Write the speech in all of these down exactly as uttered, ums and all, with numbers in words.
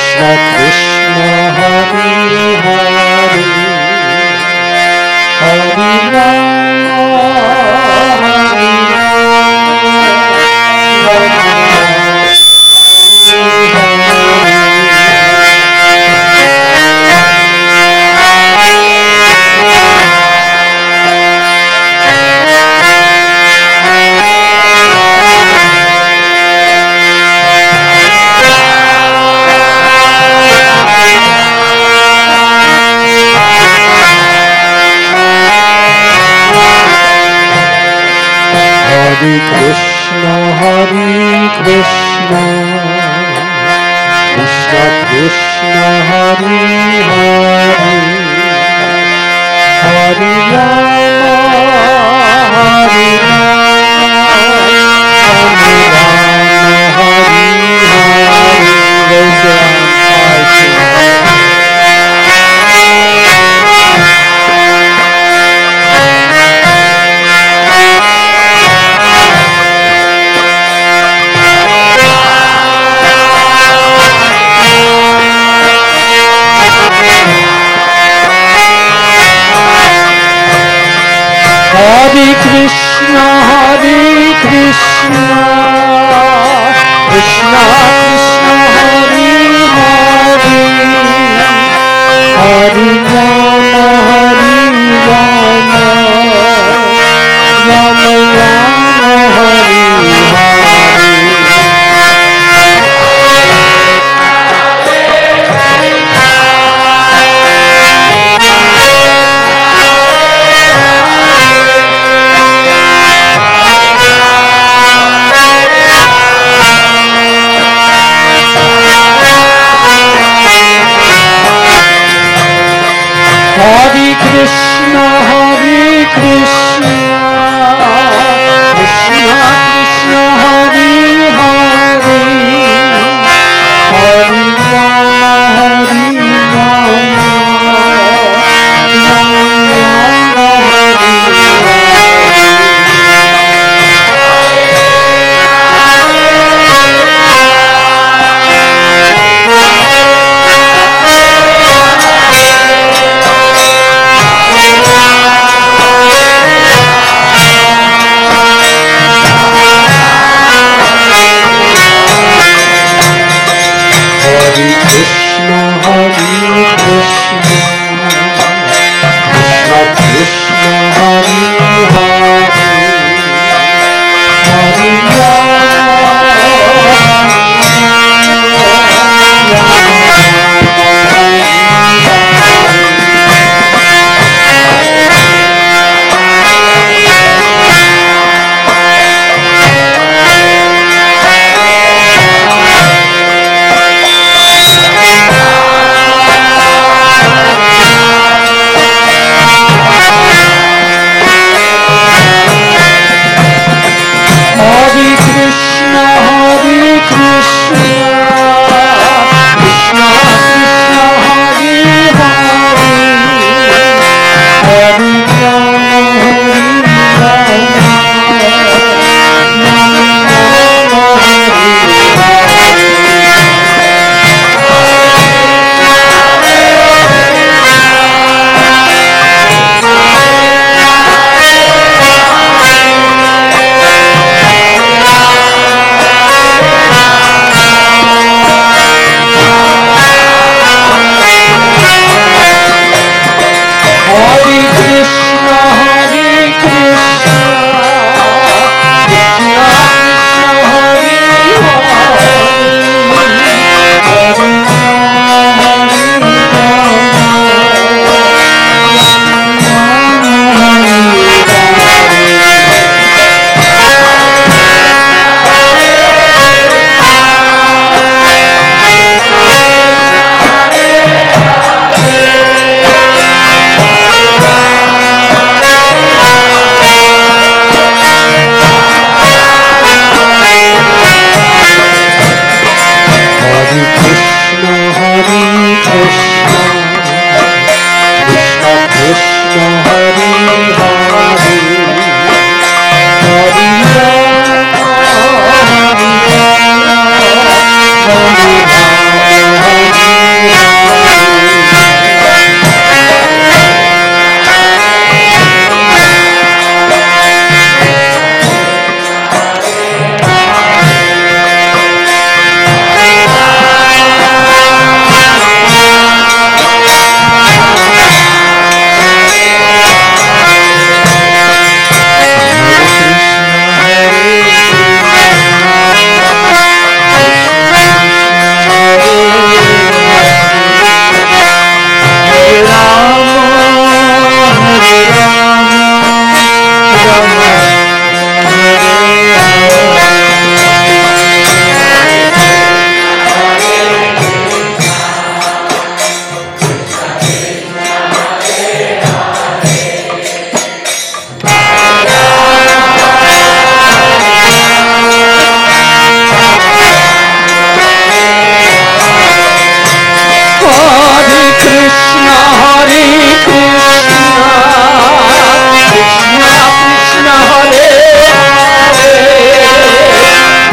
Krishna Krishna Hare Hare Hare Rama Hare Hare Krishna, Hare Krishna, Krishna Krishna, Hare Hare, Hare Rama, Hare Rama, Rama Rama, Hare Hare. Raise your hands high to Hare Krishna, Hare Krishna, Krishna Krishna, Hare Hare, Hare Rama, Hare Rama, Rama Rama, Hare Hare.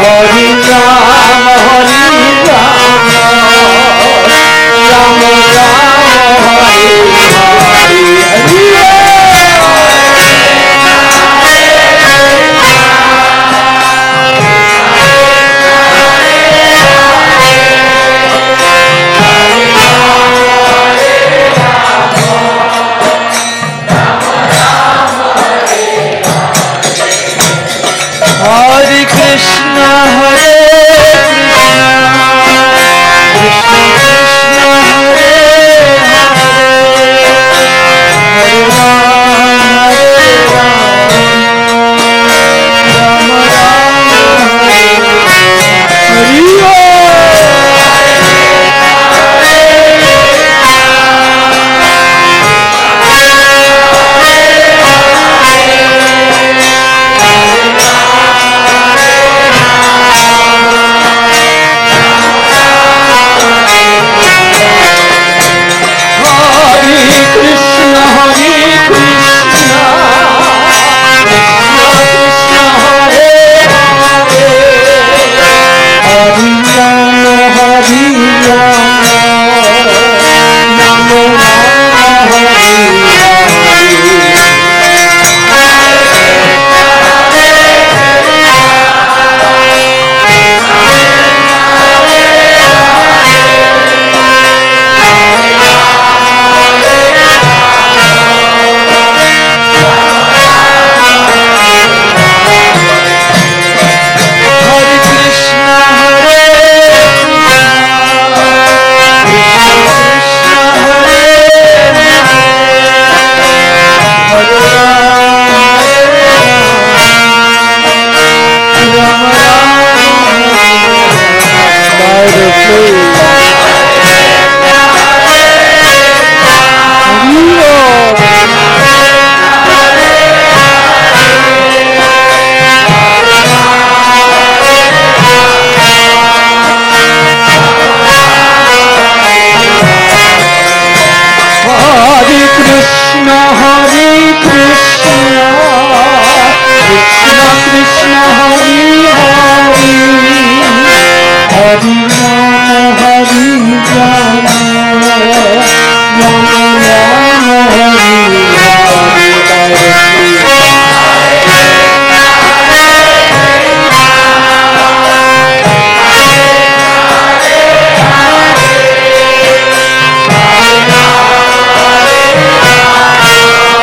Hare Rama, Hare Rama, Rama Rama, Hare Krishna, Hare Krishna, Krishna Krishna, Hare Hare, Hare Rama, Hare Rama, Rama Rama, Hare Hare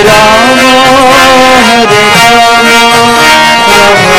Rama Hare Rama Rama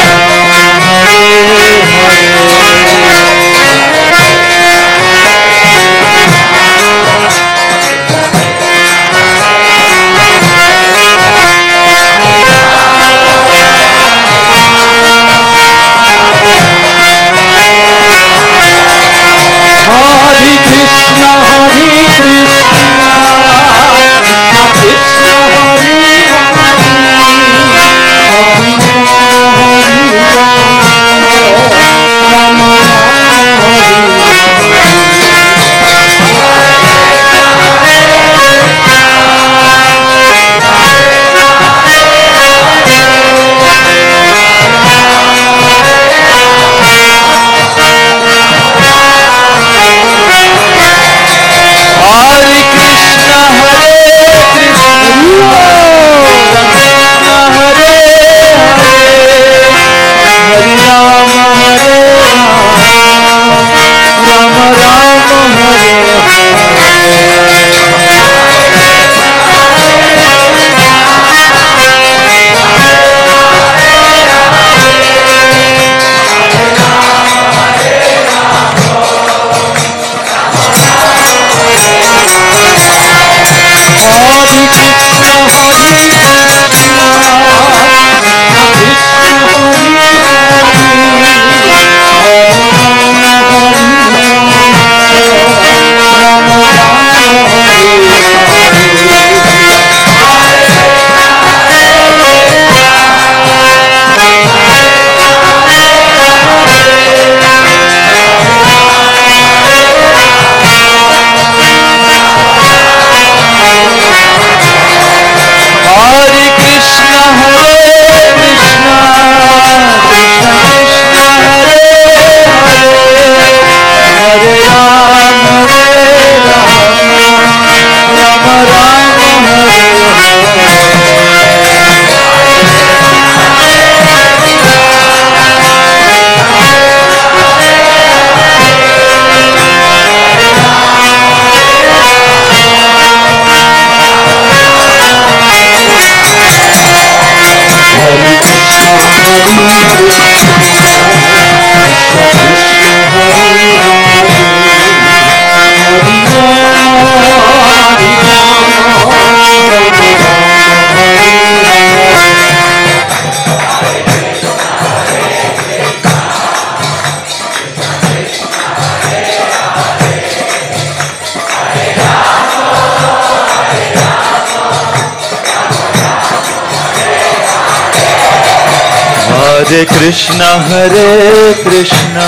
Hare Krishna, Hare Krishna,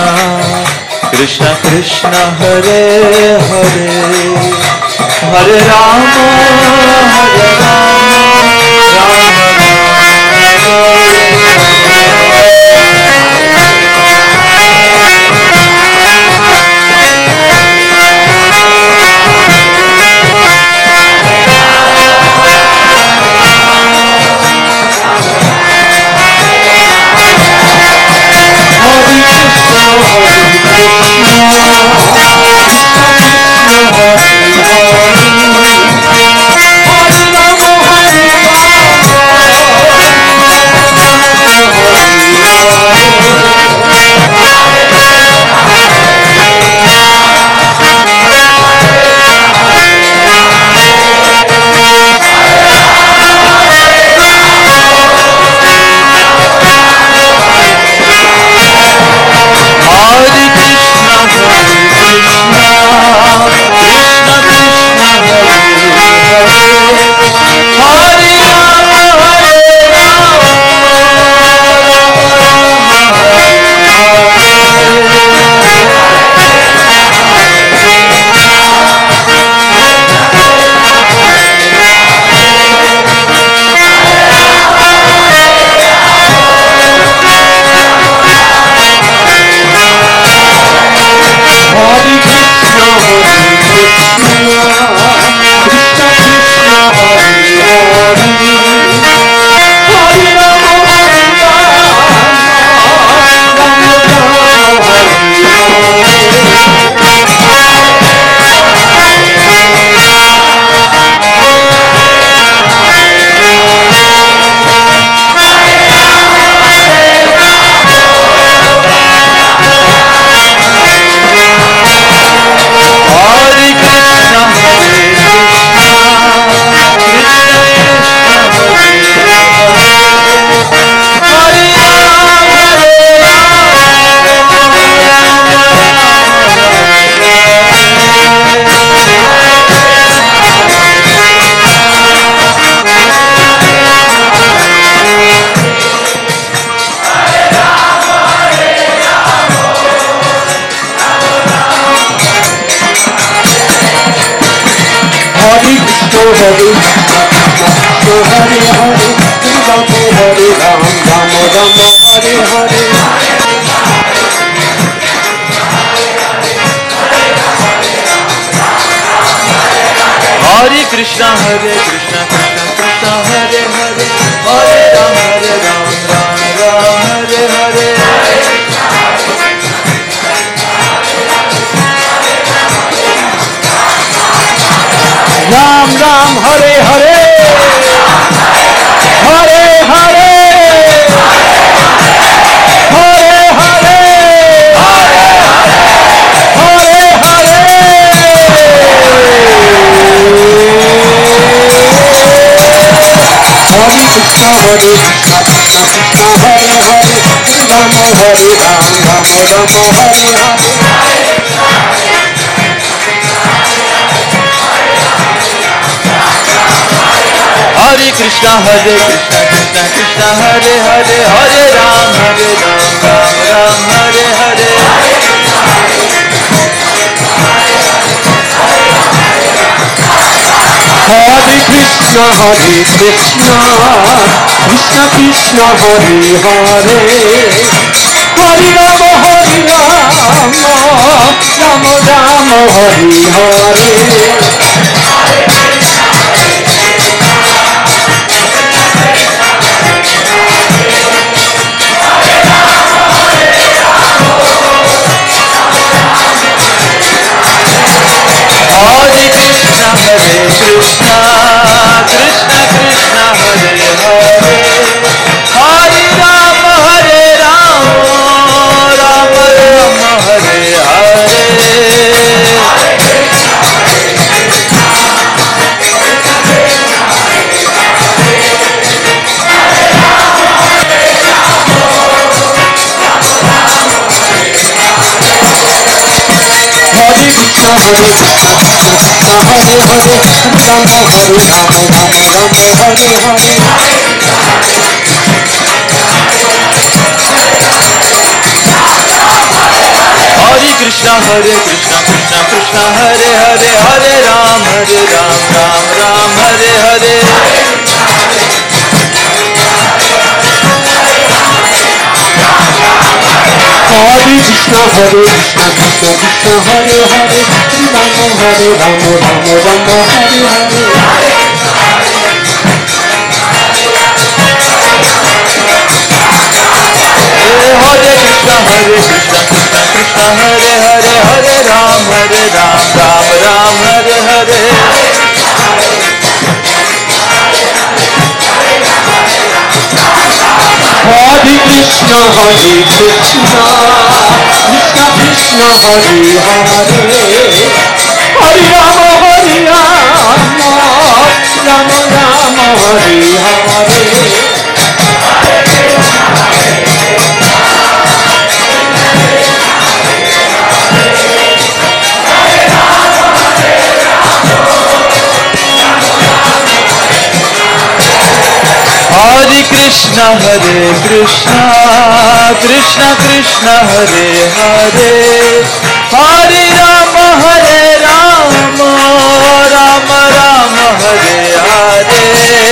Krishna Krishna, Hare Hare, Hare Rama, Hare Rama, Rama Hare Hare Hare Hare Rama Hare Ram Rama Rama Hare Hare Hare Krishna Hare Krishna Krishna Krishna Hare Hare Hare Ram Hare Ram Ram Ram Hare Hare Ram Ram Hare Hare Hare Hare Hare Hare Hare Hare Hare Krishna Hare Krishna Krishna Krishna Hare Hare Rama Hare Ram Rama Rama Hare Hare Hare Krishna Hare Krishna Krishna Krishna Hare Hare Hare Ram Hare Ram Ram Ram Hare Hare Hare Krishna Hare Krishna Krishna Krishna Hare Hare Hare Rama Hare Rama Rama Rama Hare Hare Hare Krishna Hare Krishna Krishna Krishna Hare Hare Hare Rama Hare Rama Rama Rama Hare Hare Hare Krishna Hare Krishna Krishna Krishna Hare Hare Rama Hare Rama Rama Rama Hare Hare Hare Krishna Hare Krishna Krishna Krishna Hare Hare Hare Ram Hare Ram Ram Ram Hare Hare Hare Krishna Hare Krishna Krishna Krishna Hare Hare Rama Hare Rama Rama Rama Hare Hare Hare Krishna Hare Krishna Krishna Krishna Hare Hare Hare Ram Hare Ram Ram Ram Hare Hare Hare Krishna Hare Krishna Krishna Krishna Hare Hare Hare Rama Hare Rama Rama Rama Hare Hare Hare Krishna Hare Krishna Krishna Krishna Hare Hare Hare Rama Hare Rama Rama Rama Hare Hare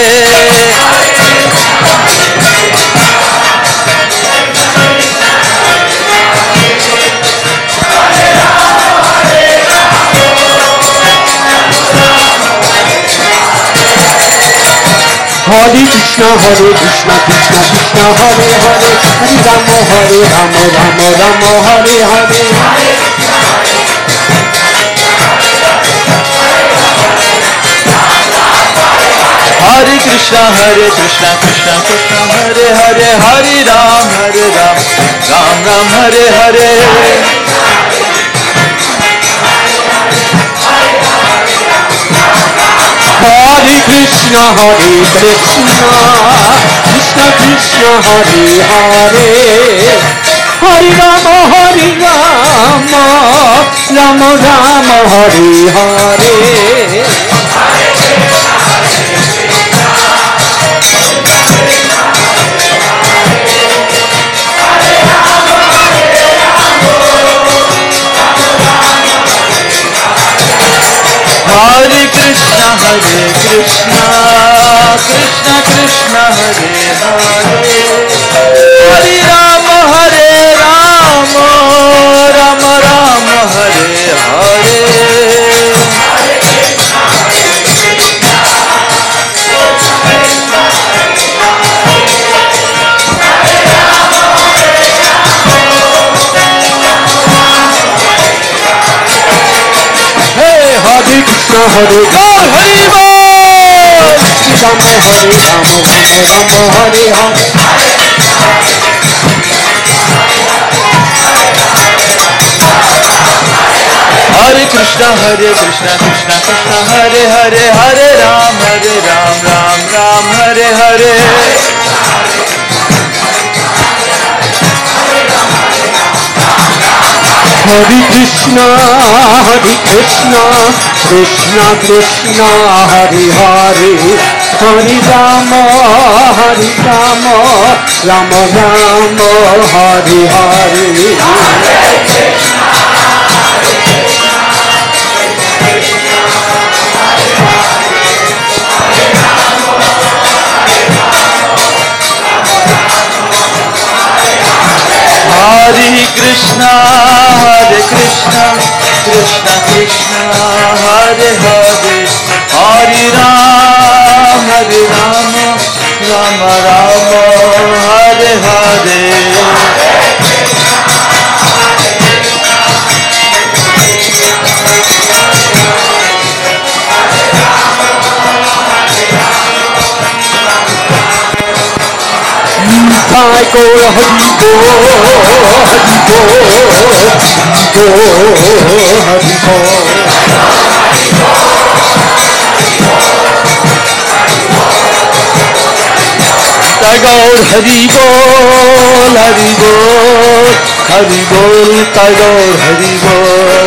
Hare Krishna Hare Krishna Krishna Krishna Hare Hare Hare Rama Hare Rama Rama Rama Hare Hare Hare Krishna Hare Krishna Krishna Krishna Hare Hare Hare Ram Hare Ram Ram Ram Hare Hare Hare Krishna Hare Krishna Krishna Krishna Hare Hare Hare Rama Hare Rama Rama Rama Hare Hare Hare Krishna Hare Krishna Krishna Krishna Hare Hare Hare Rama Hare Rama Rama Rama Hare Hare Hare Krishna Hare Krishna Hari Bol Rama Hare Rama Rama Hare Hare Hare Krishna Hare Krishna Krishna Krishna Hare Hare Hare Ram Hare Ram Ram Ram Hare Hare Hare Krishna Hare Krishna Krishna Krishna Hare Hare Hare Rama Hare Rama Rama Rama Hare Hare Hare Krishna Hare Krishna Krishna Krishna Hare Hare Hare Ram Hare Rama Rama Rama Hare Hare Nitai Gaura Hari Bol Hari Bol Hari Bol Gaur Hari Bol Hari Bol Hari Bol Gaur Hari Bol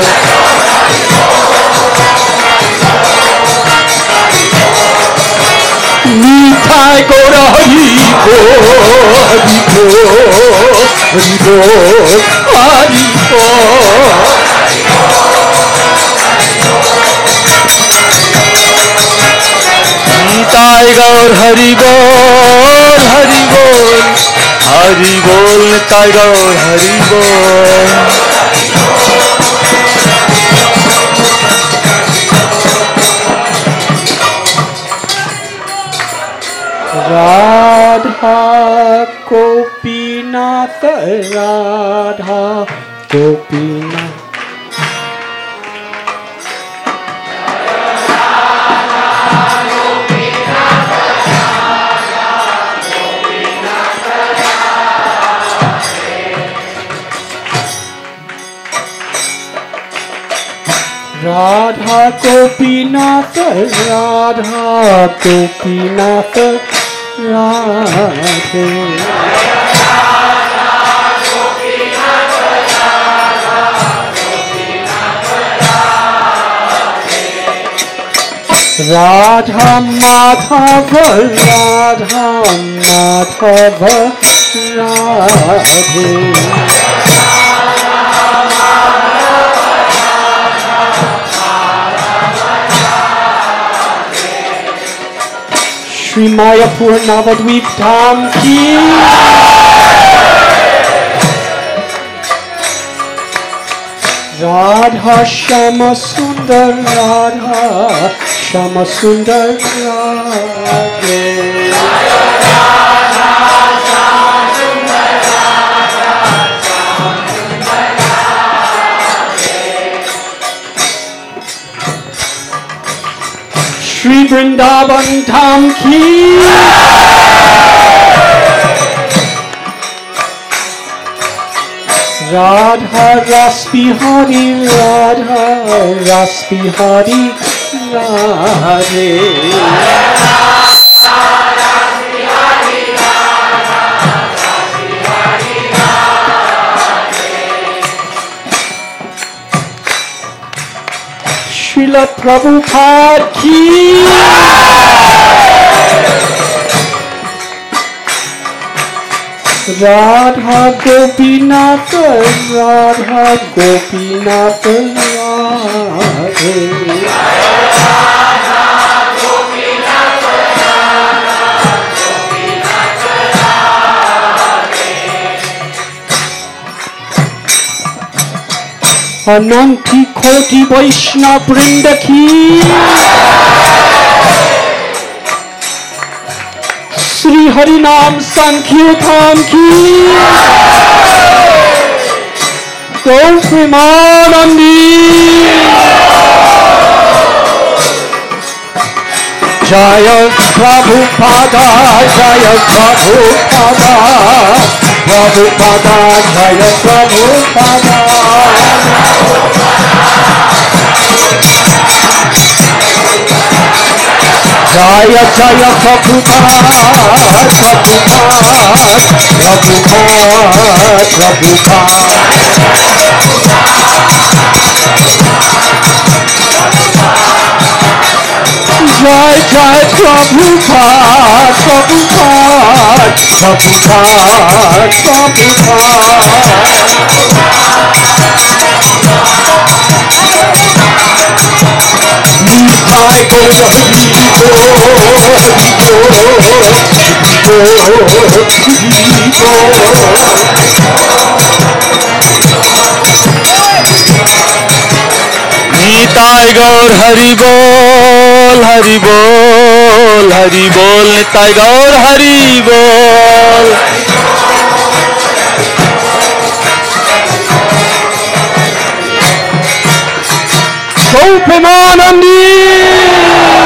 Nitai Gaura Hari Bol Hari Bol Hari Bol Nitai Gaur Hari Bol Hari Bol Hari Bol Nitai Gaur Hari Bol Radha Gopinath Radha Gopinath Radha Gopinath Radha Gopinath Radhe Radha Madhava Radha Madhava Radhe Shri Mayapur Navadvip Dham Ki Radha Shama Sundar Radha Shama Sundar Radhe Shri Vrindavan Dham Ki Radha Ras Bihari Radha Ras Bihari Radhe Srila Prabhupada Ki Radha Gopinath Radha Gopinath Radhe अनंत कोटि वैष्णव वृंद की श्री हरि नाम संकीर्तन की गौर प्रेमानंदी जय प्रभुपादा जय प्रभुपादा प्रभुपादा जय प्रभुपादा जय जय प्रभुपाद प्रभुपाद प्रभुपाद प्रभुपाद जय जय प्रभुपाद प्रभुपाद प्रभुपाद प्रभुपाद निताय गौर हरि बोल निताय गौर हरि बोल हरि बोल हरि बोल निताय गौर हरि बोल